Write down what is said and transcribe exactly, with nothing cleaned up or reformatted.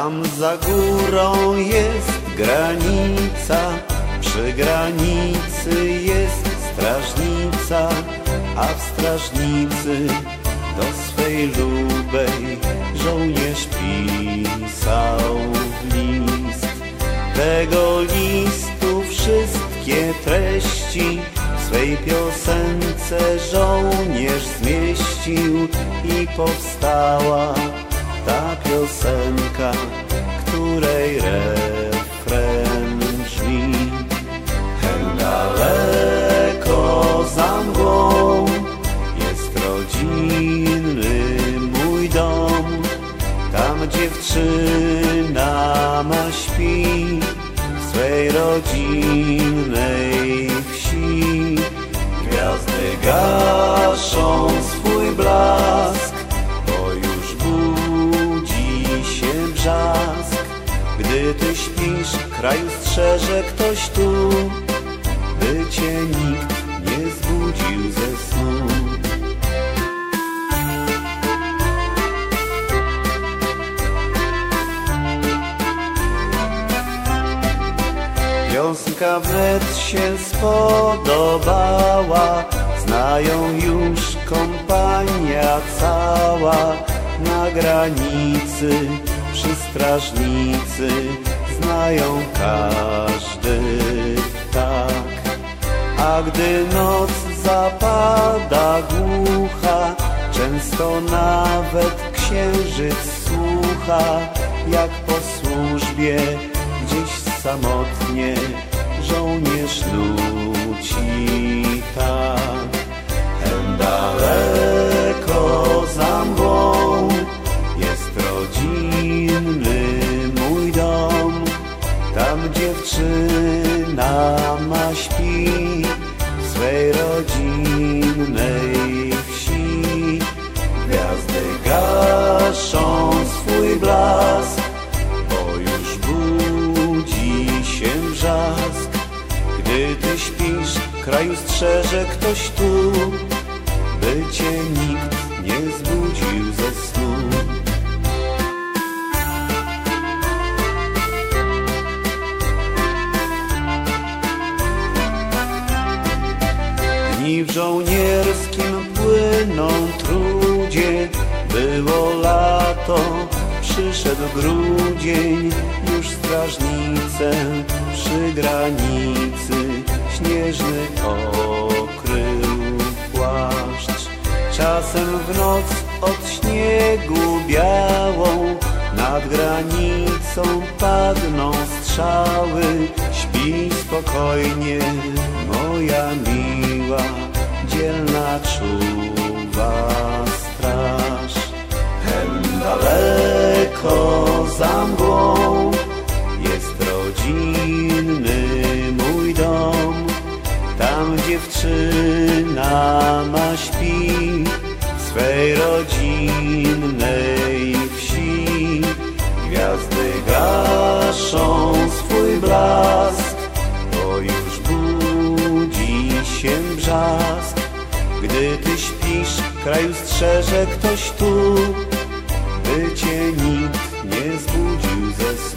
Tam za górą jest granica, przy granicy jest strażnica, a w strażnicy do swej lubej żołnierz pisał list. Tego listu wszystkie treści w swej piosence żołnierz zmieścił i powstała ta piosenka, której refren brzmi: hen daleko za mgłą jest rodzinny mój dom, tam dziewczyna ma śpi w swej rodzinnej wsi. Gwiazdy gaszą swój blask, bo już budzi się brzask. Gdy ty śpisz, kraju strzeże ktoś tu, by cię nikt nie zbudził ze snu. Piosenka wnet się spodobała, znają już kompania cała. Na granicy, przy strażnicy znają każdy tak. A gdy noc zapada głucha, często nawet księżyc słucha, jak po służbie gdzieś samotnie żołnierz nuci tak. Hen daleko za mgłą jest rodzinny mój dom, tam dziewczyna ma śpi w swej rodzinnej wsi. Gwiazdy gaszą swój blask, bo już budzi się brzask. Gdy ty śpisz, kraju strzeże ktoś tu, by cię nikt nie zbudził ze snu. Dni w żołnierskim płyną trudzie, było lato, przyszedł grudzień, już strażnicę przy granicy śnieżny okrył płaszcz. Czasem w noc od śniegu białą nad granicą padną strzały. Śpi spokojnie moja miła, dzielna czuwa straż. Hen daleko za mgłą jest rodzinny mój dom, tam dziewczyna ma śpi w swej rodzinnej wsi. Gwiazdy gaszą swój blask, bo już budzi się brzask. Gdy ty śpisz, kraju strzeże ktoś tu, by cię nikt nie zbudził ze snu.